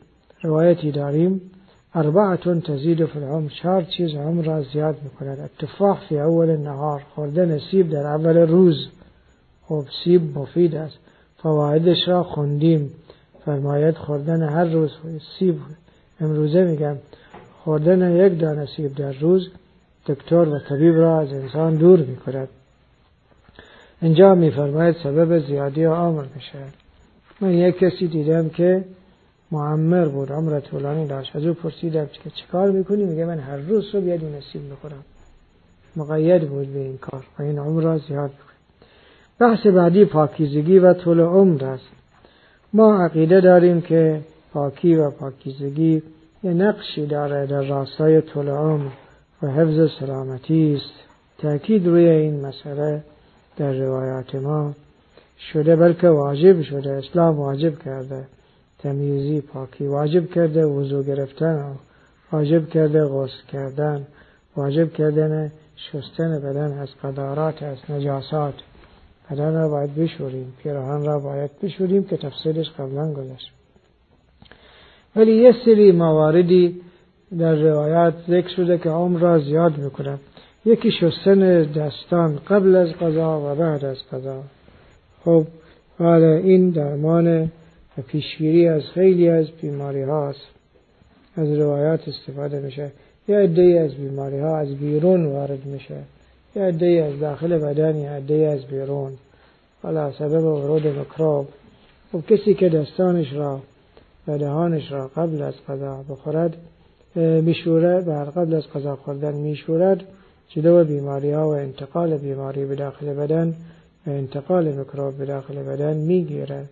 روایتی داریم اربعتون تزید فی العمر، چهار چیز عمر را زیاد میکند. التفاح فی اول النهار، خوردن سیب در اول روز. خب سیب مفید است، فوایدش را خوندیم. فرماید خوردن هر روز سیب، امروزه میگم خوردن یک دانه سیب در روز دکتر و طبیب را از انسان دور میکند. اینجا میفرماید سبب زیادی عمر میشه. من یک کسی دیدم که معمر بود، عمر طولانی داشت. از او پرسیدم که چیکار میکنی؟ میگه من هر روز صبح یه دونه سیب میخورم. مقید بود به این کار و این عمر را زیاد میکنه. بحث بعدی پاکیزگی و طول عمر است. ما عقیده داریم که پاکی و پاکیزگی یه نقشی داره در راستای طول عمر و حفظ سلامتی است. تأکید روی این مسئله در روایات ما شده، بلکه واجب شده. اسلام واجب کرده تمیزی، پاکی واجب کرده، وضو گرفتن واجب کرده، غسل کردن واجب کردن، شستن بدن از قذارات، از نجاسات. بدن را باید بشوریم، پیراهن را باید بشوریم که تفصیلش قبلا گذشت. ولی یه سری مواردی در روایات ذکر شده که عمر را زیاد میکنند. یکی شستن دستان قبل از غذا و بعد از غذا. خب حالا این درمان و پیشگیری از خیلی از بیماری هاست. از روایات استفاده میشه. یه عده‌ای از بیماری ها از بیرون وارد میشه، یه عده‌ای از داخل بدن، یه عده‌ای از بیرون. حالا سبب ورود میکروب. خب کسی که دستانش را و دهانش را قبل از غذا بخورد میشورد، بعد قبل از غذا خوردن میشورد، جلو بیماری ها و انتقال بیماری به داخل بدن و انتقال میکروب به داخل بدن میگیره.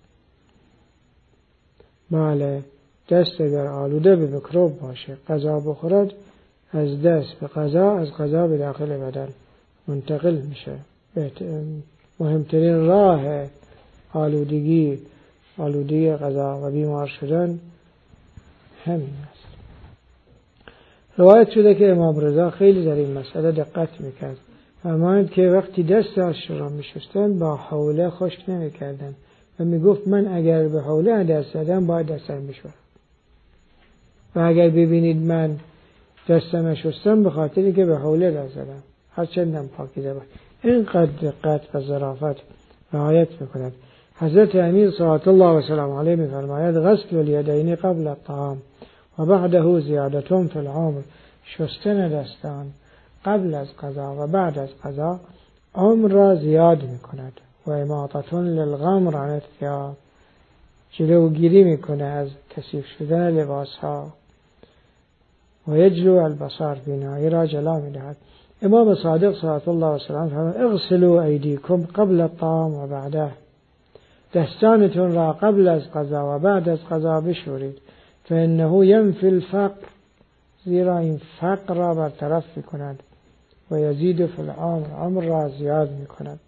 بله، دست اگر آلوده به میکروب باشه، غذا بخورد، از دست به غذا، از غذا به داخل بدن منتقل میشه. مهمترین راه آلودگی آلودگی غذا و بیمار شدن همین است. روایت شده که امام رضا خیلی در این مسئله دقت میکرد. فرمایند که وقتی دستش را میشستن با حوله خشک نمیکردن و میگفت من اگر به حوله دست زدم باید دستم بشورم، و اگر ببینید من دستم شستم به خاطری که به حوله دست زدم، هرچندم پاکیزه باشه. اینقدر دقت و ظرافت رعایت میکند. حضرت امیر صلوات الله و سلام علیه میفرماید غسل الیدین قبل الطعام و بعده زیادتون فی العمر. شستن دستان قبل از غذا و بعد از غذا عمر را زیاد میکند. و اماطتون للغمر عن الثیاب، جلوگیری میکنه از کثیف شدن لباس ها. و یجلو البصر، بینایی را جلا میدهد. امام صادق صلوات الله و سلام فرمود اغسلوا ایدیکم قبل الطعام و بعده. دستانتون را قبل از غذا و بعد از غذا بشورید، فانه ینفی الفقر، زیرا این فقر را برطرف میکند. و یزید فی العمر، عمر را زیاد میکند.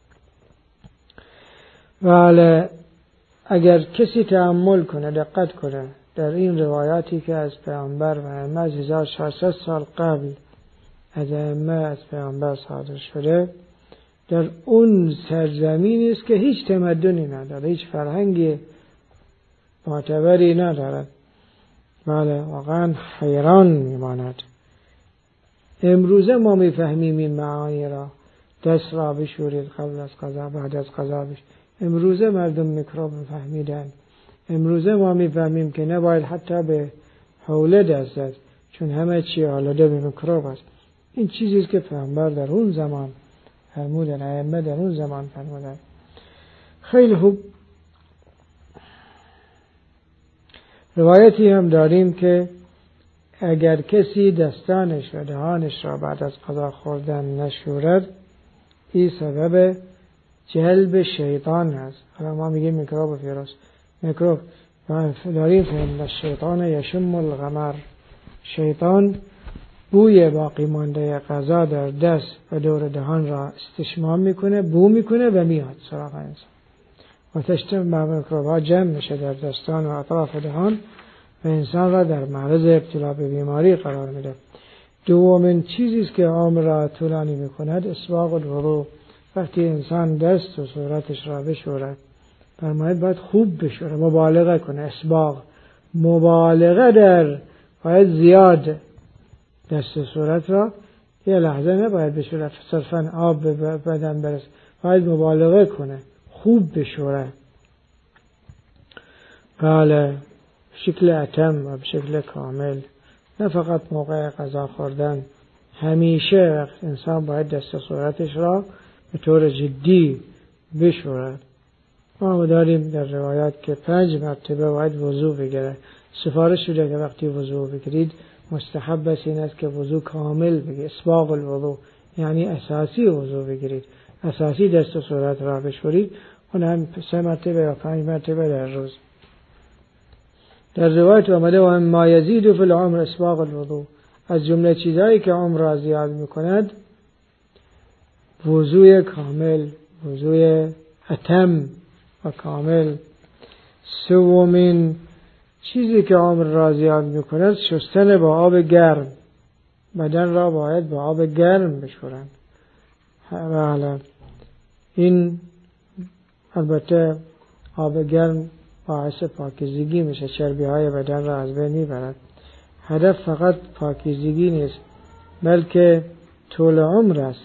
ولی اگر کسی تأمل کنه، دقت کنه در این روایاتی که از پیامبر و ائمه از هزار و ششصد سال قبل از ائمه از پیامبر صادر شده، در اون سرزمینی است که هیچ تمدنی نداره، هیچ فرهنگی معتبری ندارد. بله، واقعا حیران میماند. امروزه ما میفهمیم این معانی را. دست را بشورید قبل از غذا، بعد از غذا بشورید. امروزه مردم میکروب فهمیدن. امروزه ما میفهمیم که نباید حتی به حوله دست زد، چون همه چی آلوده به میکروب است. این چیزی است که پیامبر در اون زمان فرمودن، ائمه در اون زمان فرمودن. خیلی خوب. روایتی هم داریم که اگر کسی دستانش و دهانش را بعد از غذا خوردن نشورد، این سبب جلب شیطان است. حالا ما میگیم میکروب و ویروس. میکروب داریم فهم شیطان یشم الغمر، شیطان بوی باقی مانده غذا در دست و دور دهان را استشمام میکنه، بو میکنه و میاد سراغ انسان و تشتم با میکروب ها جمع میشه در دستان و اطراف دهان و انسان را در معرض ابتلا به بیماری قرار میده. دومین چیزی است که عمر را طولانی میکند اسباغ الوضو. وقتی انسان دست و صورتش را بشورد، فرماید باید خوب بشوره، مبالغه کنه. اسباغ مبالغه در باید زیاد دست صورت را یه لحظه نباید به صورت صرفا آب به بدن برسه، باید مبالغه کنه، خوب بشوره. بله، شکل اتم و به شکل کامل، نه فقط موقع غذا خوردن. همیشه وقت انسان باید دست صورتش را به طور جدی بشورد. ما داریم در روایات که پنج مرتبه باید وضو بگیره. سفارش شده که وقتی وضو بگیرید مستحب است این است که وضو کامل بگیرید، اسباغ الوضو، یعنی اساسی وضو بگیرید، اساسی دست و صورت را بشورید، اون هم سه مرتبه یا پنج مرتبه در روز. در روایت آمده و ما یزید فی العمر اسباغ الوضو، از جمله چیزهایی که عمر را زیاد میکند وضوی کامل، وضوی اتم و کامل. سومین چیزی که عمر را زیاد میکند شستن با آب گرم، بدن را باید با آب گرم بشورند. بله، این البته آب گرم باعث پاکیزگی میشه، چربی های بدن را از بین میبرد. هدف فقط پاکیزگی نیست بلکه طول عمر است.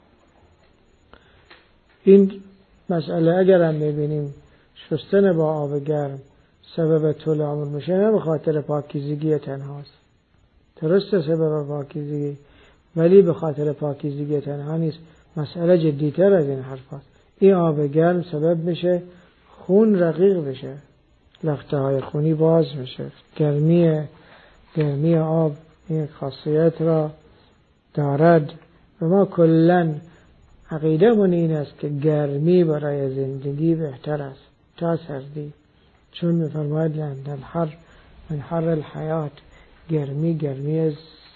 این مسئله اگر هم ببینیم شستن با آب گرم سبب طول عمر میشه، نه به خاطر پاکیزگی تنهاست، درسته سبب پاکیزگی، ولی به خاطر پاکیزگی تنها نیست، مسئله جدیتر از این حرف است. این آب گرم سبب میشه خون رقیق بشه، لخته های خونی باز میشه. گرمی گرمی آب این خاصیت را دارد و ما کلن عقیده من این است که گرمی برای زندگی بهتر است تا سردی، چون میفرماید لأن الحر من حر الحیات، گرمی گرمی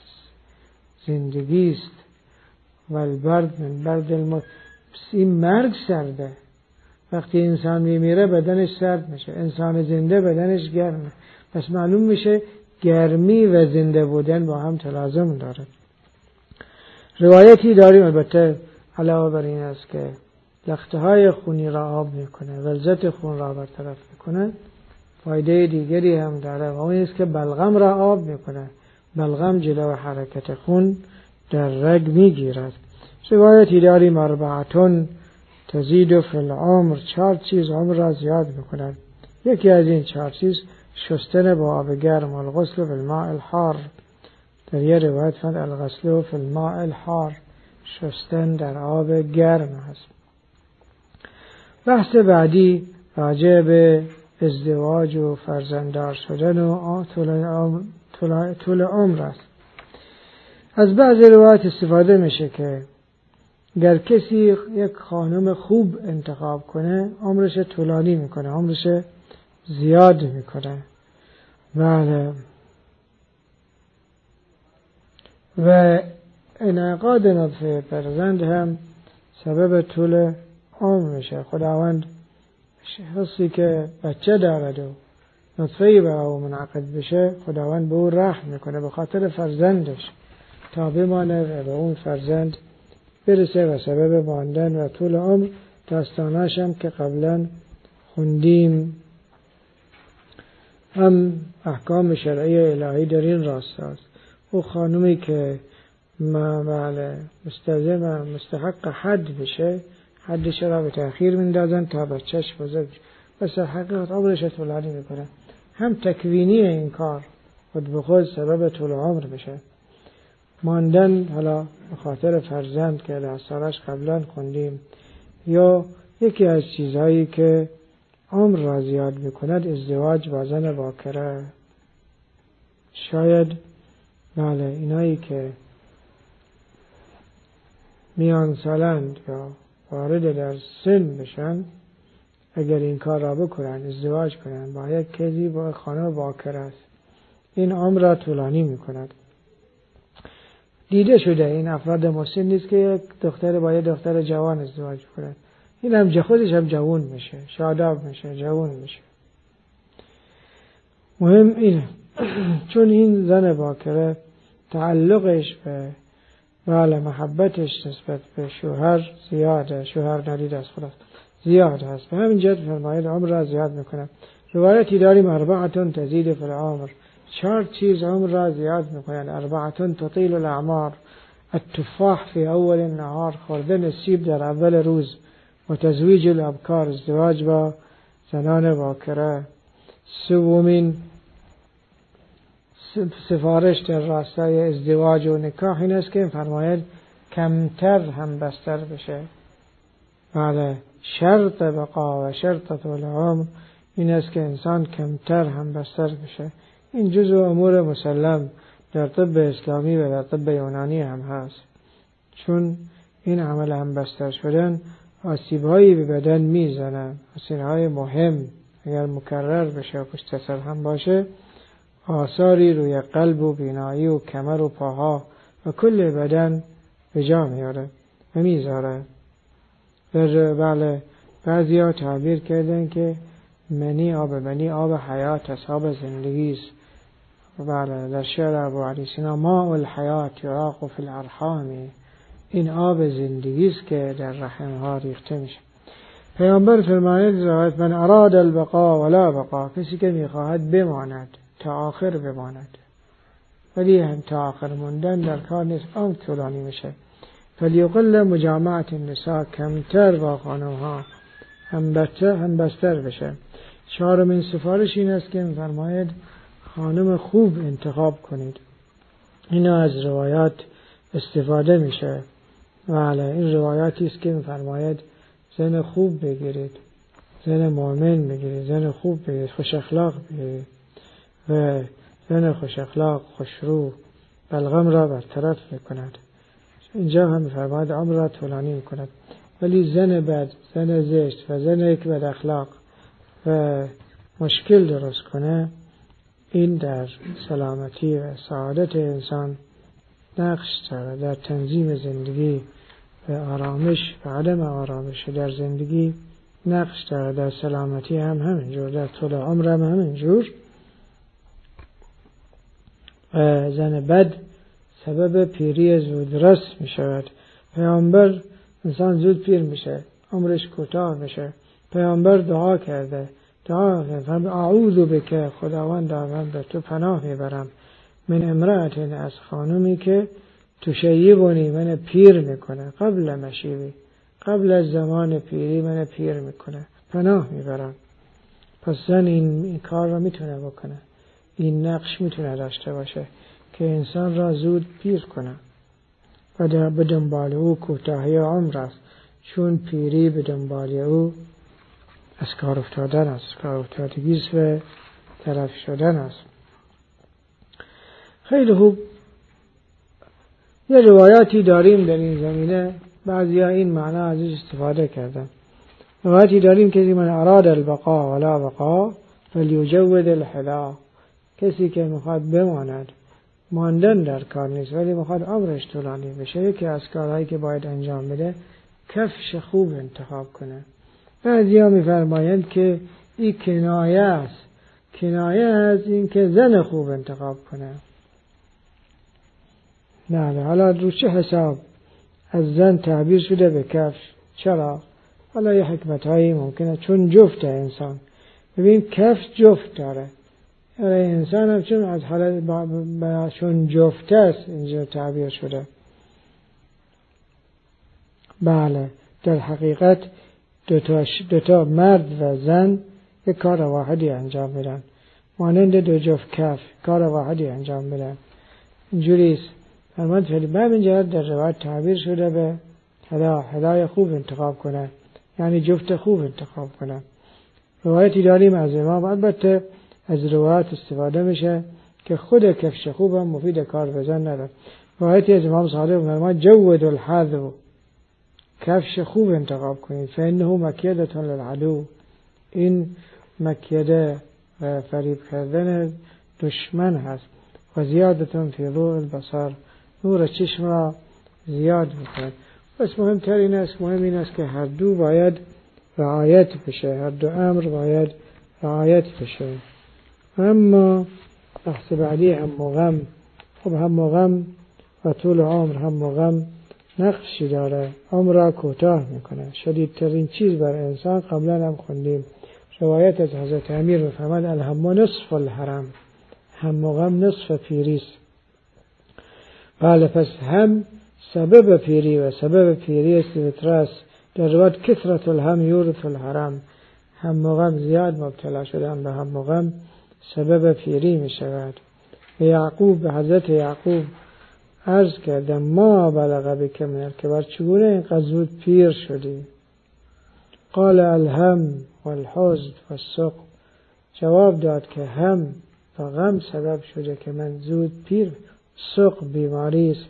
زندگی است، و البرد من برد الموت. این مرگ سرده، وقتی انسان میمیره بدنش سرد میشه، انسان زنده بدنش گرمه، پس معلوم میشه گرمی و زنده بودن با هم تلازم داره. روایتی داریم البته علاوه بر این است که لخته های خونی را آب میکنه، غلظت خون را برطرف میکنه، فایده دیگری هم داره و اون است که بلغم را آب میکنه. بلغم جلو حرکت خون در رگ میگیرد. روایتی داریم اربعتون تزید فی العمر، چهار چیز عمر را زیاد میکنند. یکی از این چهار چیز شستن با آب گرم، الغسل فی الماء الحار. در یه روایت فند الغسل فی الماء الحار، شستن در آب گرم هست. بحث بعدی راجع به ازدواج و فرزنددار شدن و طول عمر است. از بعض روایات استفاده میشه که اگر کسی یک خانم خوب انتخاب کنه عمرش طولانی میکنه، عمرش زیاد میکنه. بله، و انعقاد نطفه فرزند هم سبب طول عمر میشه. خداوند شخصی که بچه دارد و نطفه‌ای به او منعقد بشه، خداوند به او رحم میکنه به خاطر فرزندش تا بمانه و به اون فرزند برسه و سبب ماندن و طول عمر. داستاناش هم که قبلا خوندیم هم احکام شرعی الهی در این راست است. او خانومی که بله مستلزم مستحق حد بشه، حدش را به تأخیر میندازن تا بچهش بزرگ بشه، بس حقیقت عمرش طولانی میکنه. هم تکوینی این کار خود به خود سبب طول عمر بشه. ماندن حالا به خاطر فرزند که داستانش قبلا خوندیم، یا یکی از چیزهایی که عمر را زیاد میکند ازدواج با زن باکره. شاید بله اینایی که میان سالند یا وارد در سن بشن، اگر این کار را بکنن، ازدواج کنن با یک کسی با خانم باکره است، این عمر را طولانی میکند. دیده شده این افراد مسن نیست که یک دختر با یک دختر جوان ازدواج کنه، این هم خودش هم جوان میشه، شاداب میشه، جوان میشه. مهم اینه چون این زن باکره تعلقش به بله محبتش نسبت به شوهر زیاده، شوهر ندید از خلاص زیاد هست، به همین جهت فرماید عمر را زیاد میکنه. روایتی داریم اربعتون تزید فی العمر، چهار چیز عمر را زیاد میکنند. اربعتون تطیل الاعمار، التفاح فی اول النهار، خوردن سیب در اول روز، و تزویج الابکار، ازدواج با زنان باکره. سومین سفارش در راستای ازدواج و نکاح این است که فرماید کمتر هم بستر بشه. بله، شرط بقا و شرط طول عمر این است که انسان کمتر هم بستر بشه. این جزء امور مسلم در طب اسلامی و در طب یونانی هم هست، چون این عمل هم بستر شدن آسیب‌هایی به بدن میزنه، آسیب‌های مهم اگر مکرر بشه و پشت هم باشه آثاری روی قلب و بینایی و کمر و پاها و کل بدن به جا میاره و میذاره. در بله بعضی ها تعبیر کردن که منی آب منی آب حیات است، آب زندگی است. بله در شعر ابو علی سینا ماء الحیات یراق فی الارحام، این آب زندگی است که در رحم ها ریخته میشه. پیامبر فرماید من اراد البقاء ولا بقاء، کسی که میخواهد بماند تا آخر بماند، ولی هم تا آخر موندن در کار نیست، عمر طولانی میشه. فلیقل مجامعت النساء، کمتر با خانم ها هم بستر هم بستر بشه. چهارمین سفارش این است که فرماید خانم خوب انتخاب کنید. اینا از روایات استفاده میشه. بله این روایاتی است که فرماید زن خوب بگیرید، زن مؤمن بگیرید، زن خوب بگیرید، خوش اخلاق بگیرید و زن خوش اخلاق خوشرو بلغم را برطرف میکند. اینجا هم فرماید عمر را طولانی میکند. ولی زن بد، زن زشت و زن یک بد اخلاق و مشکل درست کنه، این در سلامتی و سعادت انسان نقش داره، در تنظیم زندگی و آرامش و عدم آرامش در زندگی نقش داره، در سلامتی هم همینجور، در طول عمر هم همینجور. و زن بد سبب پیری زودرس می شود. پیامبر انسان زود پیر میشه، عمرش کوتاه میشه. پیامبر دعا کرده، دعا کرده اعوذ بک، خداوند من به تو پناه میبرم، من امرأت، از خانمی که تشیبونی، من پیر میکنه، قبل مشیبی، قبل از زمان پیری من پیر میکنه، پناه میبرم. پس زن این, این کار را میتونه بکنه، این نقش میتونه داشته باشه که انسان را زود پیر کنه و در به دنبال او کوتاهی عمر است، چون پیری به دنبال او از کار افتادن است، کار افتادگی است و تلف شدن است. خیلی خوب، یه روایاتی داریم در این زمینه، بعضی ها این معنا ازش استفاده کردن. روایاتی داریم که من اراد البقاء ولا بقاء فلیجود الحلا، کسی که میخواد بماند، ماندن در کار نیست ولی میخواد عمرش طولانی بشه، یکی از کارهایی که باید انجام بده کفش خوب انتخاب کنه. بعضی ها میفرمایند که این کنایه است، کنایه از این که زن خوب انتخاب کنه. نه حالا رو چه حساب از زن تعبیر شده به کفش؟ چرا؟ حالا یه حکمت هایی ممکنه، چون جفت انسان، ببین کفش جفت داره، انسان هم چون از حالت با چون جفت است اینجا تعبیر شده. بله در حقیقت دوتا, دوتا مرد و زن یک کار واحدی انجام میدن، مانند دو جفت کف کار واحدی انجام میدن. اینجوری است. فرمان فعلی به همین جهت در روایت تعبیر شده به هدا، هدای خوب انتخاب کنه، یعنی جفت خوب انتخاب کنه. روایتی داریم از امام، البته از روایت استفاده میشه که خود کفش خوب هم مفید کار بزن نداره. روایتی از امام صادق فرمود جود الحذو، کفش خوب انتخاب کنید، فانه مکیدة للعدو، این مکیده و فریب کردن دشمن هست. و زیادتون فی ضوء البصر، نور چشم را زیاد میکند. بس مهمتر این است، مهم این است که هر دو باید رعایت بشه، هر دو امر باید رعایت بشه. اما بحث بعدی هم و غم، خب هم و غم و طول عمر هم و غم نقشی داره، عمر را کوتاه میکنه. شدیدترین چیز بر انسان قبلا هم خوندیم، روایت از حضرت امیر می‌فرماد الهم نصف الحرم، هم و غم نصف پیریست. بله، پس هم سبب پیری و سبب پیری استیتراس در روایت کثرت الهم یورث الحرم، هم و غم زیاد مبتلا شدن به هم و غم سبب پیری می شود. به یعقوب، به حضرت یعقوب عرض کردم ما بلغ بک من الکبر، چگونه اینقدر زود پیر شدی؟ قال الهم والحزن والسقم، جواب داد که هم و غم سبب شده که من زود پیر. سقم بیماری است.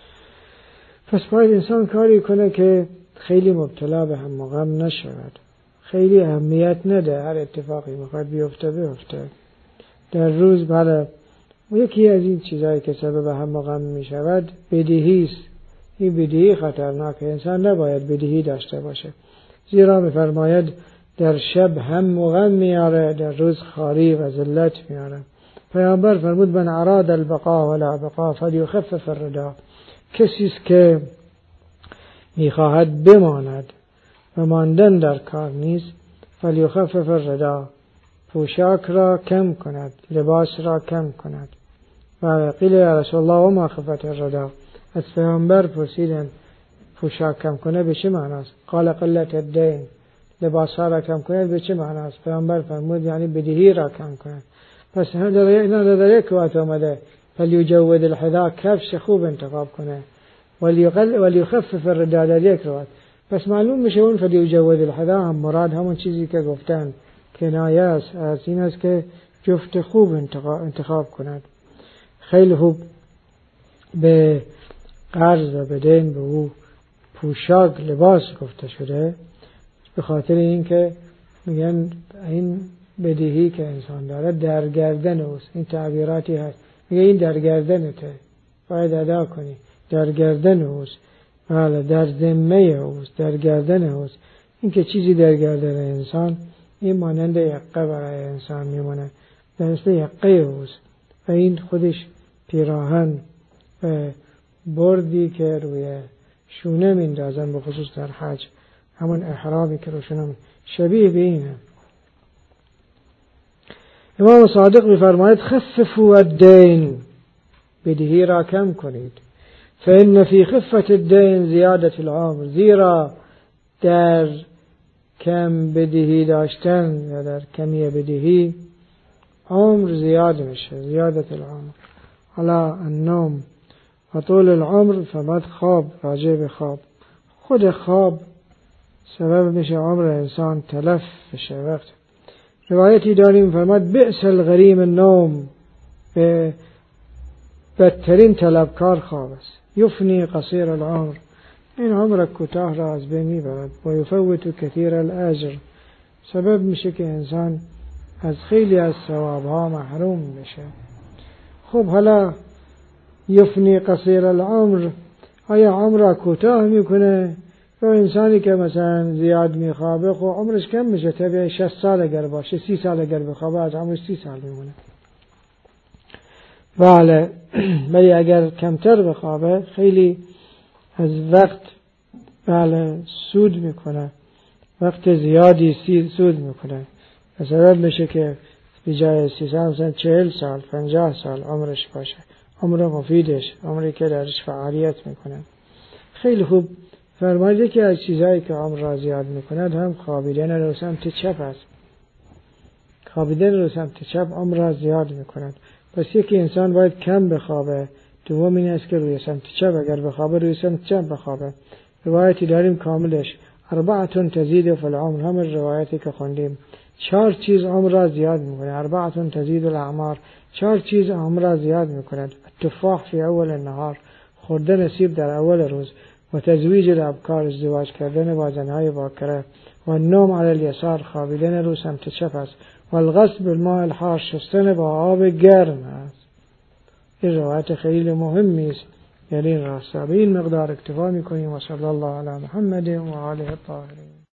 پس باید انسان کاری کنه که خیلی مبتلا به هم و غم نشود، خیلی اهمیت نده، هر اتفاقی میخواد بیفته بیفته در روز. بله، یکی از این چیزایی که سبب هم و غم میشود بدیهی است. این بدیهی خطرناکه، انسان نباید بدیهی داشته باشه، زیرا میفرماید در شب هم و غم میاره، در روز خاری و ذلت میاره. پیامبر فرمود من اراد البقاء ولا بقاء فلیخفف الرداء، کسی است که میخواهد بماند و ماندن در کار نیست، فلیخفف الرداء، پوشاک را کم کند، لباس را کم کند. و قیل یا رسول الله و ما خفت الرداء، از پیامبر پرسیدن پوشاک کم کنه به چه معناست؟ قال قلت الدین، لباس ها را کم کنه به چه معناست؟ پیامبر فرمود یعنی بدهی را کم کنه. پس اینا در یک وقت آمده فلیجود الحذاء، کفش خوب انتخاب کنه، ولیخفف الرداء در یک وقت. پس معلوم میشه اون فلیجود الحذاء هم مراد همون چیزی که گفتن کنایه است از این است که جفت خوب انتخاب کند. خیلی خوب. به قرض و بدین به او پوشاک لباس گفته شده به خاطر این که میگن این بدیهی که انسان داره در گردن اوست. این تعبیراتی هست، میگه این در گردنته، باید ادا کنی، در گردن اوست، بله در ذمه اوست، در گردن اوست. این که چیزی در گردن انسان این مانند یقه برای انسان میمونه، در مثل یقه اوست و این خودش پیراهن و بردی که روی شونه میندازن به خصوص در حج، همون احرامی که رو شونه شبیه به اینه. امام صادق می‌فرماید خففوا الدین، بدهی را کم کنید، فإن فی خفت الدین زیادت العمر، زیرا در کم بدهی داشتن یا در کمی بدهی عمر زیاد میشه، زیادت العمر. حالا النوم و طول العمر، فمد خواب، راجع به خواب، خود خواب سبب میشه عمر انسان تلف بشه. وقت روایتی داریم فرماد بئس الغریم النوم، به بدترین طلبکار خواب است. یفنی قصیر العمر، این عمر کوتاه را از بین میبرد. و یفوت کثیر الاجر، سبب میشه که انسان از خیلی از ثوابها محروم بشه. خب حالا یفنی قصیر العمر، آیا عمر را کوتاه میکنه؟ یا انسانی که مثلا زیاد میخوابه خب عمرش کم میشه، طبیعی شصت سال اگر باشه، سی سال اگر بخوابه از عمرش سی سال میمونه. بله، ولی اگر کمتر بخوابه خیلی از وقت بله سود میکنه، وقت زیادی سود میکنه، و سبب میشه که به جای سی سال مثلا چهل سال پنجاه سال عمرش باشه، عمر مفیدش، عمری که درش فعالیت میکنه. خیلی خوب. فرمایده که از چیزهایی که عمر را زیاد میکند هم خوابیدن رو سمت چپ است. خوابیدن رو سمت چپ عمر را زیاد میکند. پس یکی انسان باید کم بخوابه. دوم این است که روی سمت چپ اگر بخوابه روی سمت چپ بخوابه. روایتی داریم کاملش اربعتون تزید فی العمر، هم روایتی که خوندیم چهار چیز عمر را زیاد میکنه. اربعتون تزید الاعمار، چهار چیز عمر را زیاد میکند. التفاح فی اول النهار، خوردن سیب در اول روز، و تزویج الابکار، ازدواج کردن با زنهای باکره، و النوم علی الیسار، خوابیدن رو سمت چپ است، و الغسل بالماء الحار، شستن با آب گرم است. این روایت خیلی مهمی است، یعنی راسته. به این مقدار اکتفا میکنیم. و صلی الله علی محمد و آله الطاهرین.